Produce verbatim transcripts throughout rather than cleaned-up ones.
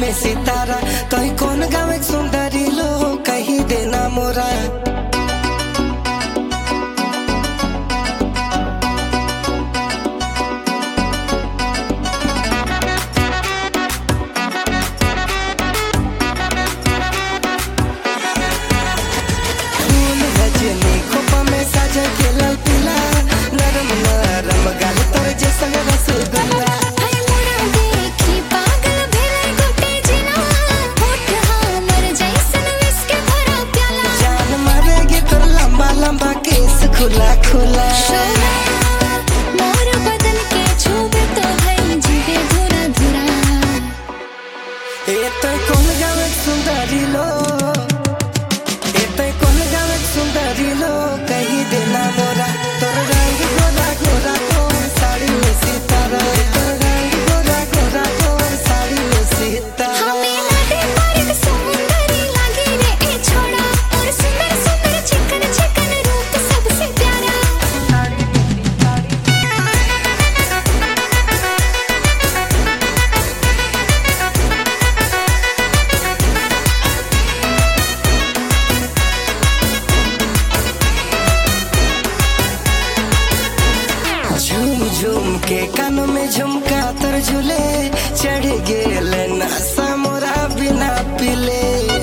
में सितारा। तो कौन गाँव एक सुंदरी लो कही देना मोरा। फूल रजनी खोपा में साजा के लाल पीला, नरम नरम गाल तर जैसा रसगुल्ला। लंबा केस खुला खुला मोर बदन के छूबे तो भई जीवे धुरा धुरा। ए तो कौन गाँव सुंदरी लो, ए तो कौन गाँव सुंदरी लो कही देना मोरा। तोर रंग गोरा गोरा तोर साड़ी में सितारा, तोर रंग गोरा गोरा तोर साड़ी में सितारा। हमें लागे पारक सुंदरी लागे रे ए छोड़ा, और सुंदर सुंदर चिकन चिकन रूप सबसे प्यारा। झूम झूम के कानों में झुमका तर झूले, चढ़ गेल नशा मोरा बिना पिले।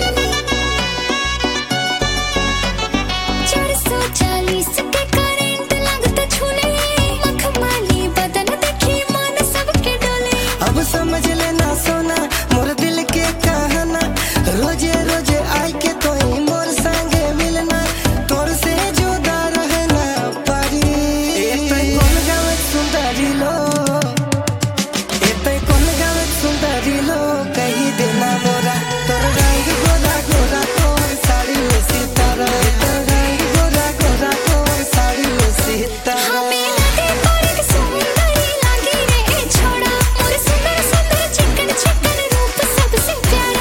चार सौ चालीस के करंट लगता छूले, मखमली बदन देखी मन सबके डोले। अब समझ लेना सोना मोर दिल के कहना, रोजे रोजे आई के तो ही मोर संगे मिलना, तोर से जुदा रहना पारी। ए तो कौन गाँव सुंदरी लो, ए तो कौन गाँव सुंदरी लो कही देना मोरा। तोर रंग गोरा गोरा तोर साड़ी में सितारा, तोर रंग गोरा गोरा तोर साड़ी में सितारा। हमें लागे पारक सुंदरी लागे रे ए छोड़ा, और सुंदर सुंदर चिकन चिकन रूप सबसे प्यारा।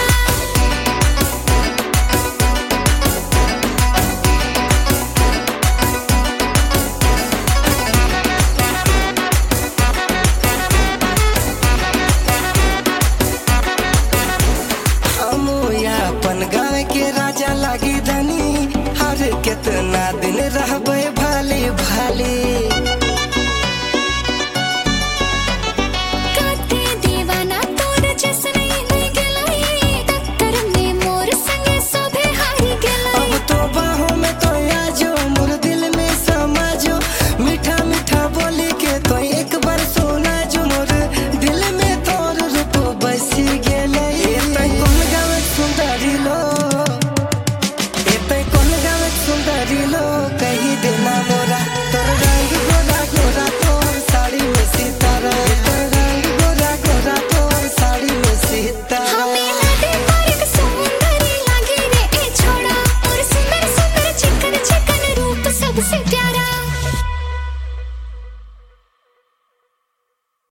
अपन गाँव के राजा लागी धनी, हर कितना दिन रहबे भाली भाली।